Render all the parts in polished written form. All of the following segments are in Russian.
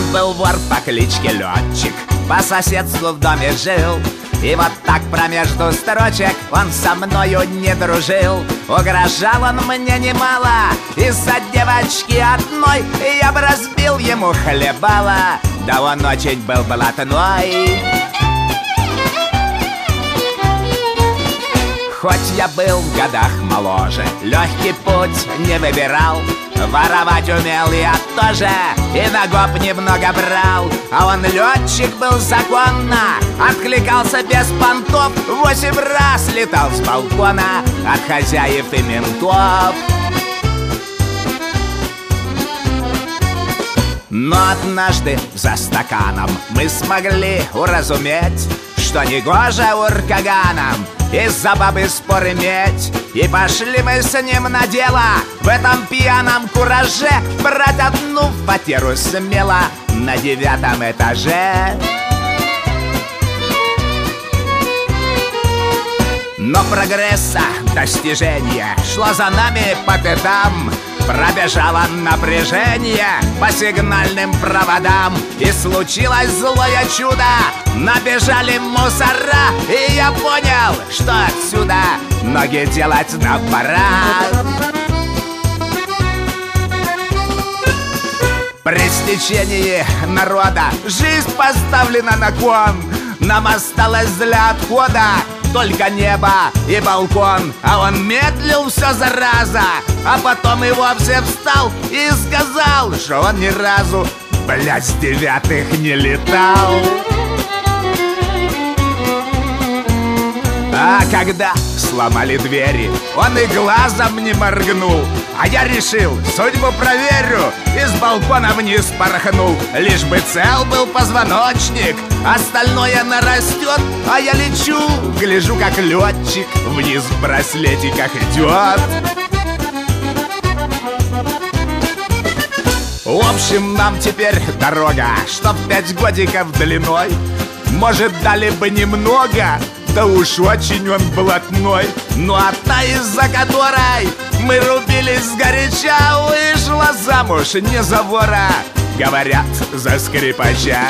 Жил-был вор по кличке Летчик, по соседству в доме жил. И вот так промежду строчек он со мною не дружил. Угрожал он мне немало из-за девочки одной. Я б разбил ему хлебало, да он очень был блатной. Хоть я был в годах моложе, легкий путь не выбирал. Воровать умел я тоже, и на гоп немного брал. А он летчик был законно, откликался без понтов. 8 раз летал с балкона от хозяев и ментов. Но однажды за стаканом мы смогли уразуметь, что негоже уркаганам из-за бабы спор иметь. И пошли мы с ним на дело в этом пьяном кураже брать одну фатеру смело на 9-м этаже. Но прогресса достижения шло за нами по пятам. Пробежало напряжение по сигнальным проводам, и случилось злое чудо. Набежали мусора, и я понял, что отсюда ноги делать нам пора. При стечении народа жизнь поставлена на кон. Нам осталось для отхода только небо и балкон. А он медлил все, зараза, а потом и вовсе встал и сказал, что он ни разу, блядь, с 9-х не летал. А когда сломали двери, он и глазом не моргнул. А я решил, судьбу проверю, и с балкона вниз порхнул. Лишь бы цел был позвоночник, остальное нарастет. А я лечу, гляжу, как летчик вниз в браслетиках идет. В общем, нам теперь дорога, чтоб 5 годиков длиной. Может, дали бы немного, да уж очень он блатной. Ну а та, из-за которой мы рубились сгоряча, вышла замуж не за вора, говорят, за скрипача.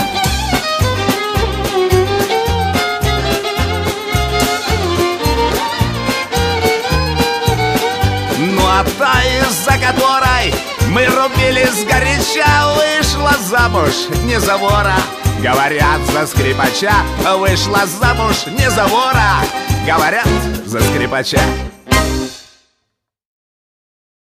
Ну а та, из-за которой мы рубились сгоряча, вышла замуж не за вора, говорят, за скрипача. Вышла замуж не за вора, говорят, за скрипача.